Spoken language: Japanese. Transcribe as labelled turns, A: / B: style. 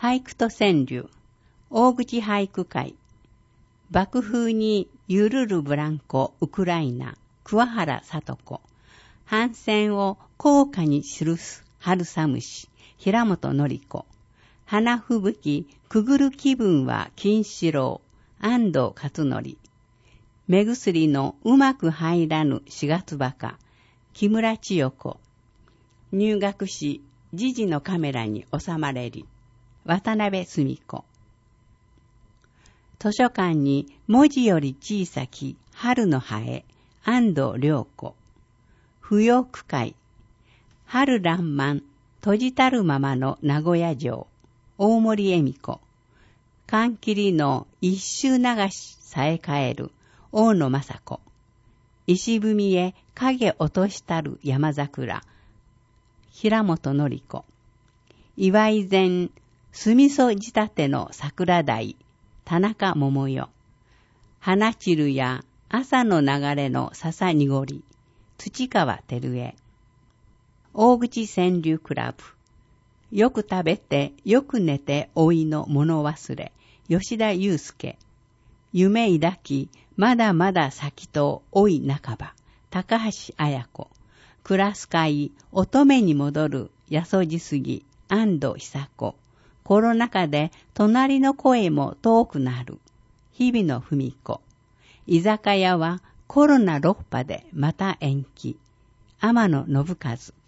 A: 俳句と川柳、大口俳句会、爆風にゆるるブランコウクライナ、桑原聡子、反戦を効果に記す春寒し、平本典子、花吹雪くぐる気分は金四郎、安藤勝則、目薬のうまく入らぬ4月バカ、木村千代子、入学し、時事のカメラに収まれり、渡辺澄子。図書館に文字より小さき春のハエ、安藤良子。不要区会、春爛漫、閉じたるままの名古屋城、大森恵美子。缶切りの一周流しさえ変える、大野雅子。石踏みへ影落としたる山桜、平本典子。祝い前、すみそ仕立ての桜台、田中桃代。花散るや朝の流れの笹濁り、土川照江。大口川柳クラブ。よく食べて、よく寝て、老いの物忘れ、吉田祐介。夢抱き、まだまだ先と老い半ば、高橋彩子。クラス会、乙女に戻る、やそじすぎ、安藤久子。コロナ禍で隣の声も遠くなる、日々の文子。居酒屋はコロナ6波でまた延期、天野信和。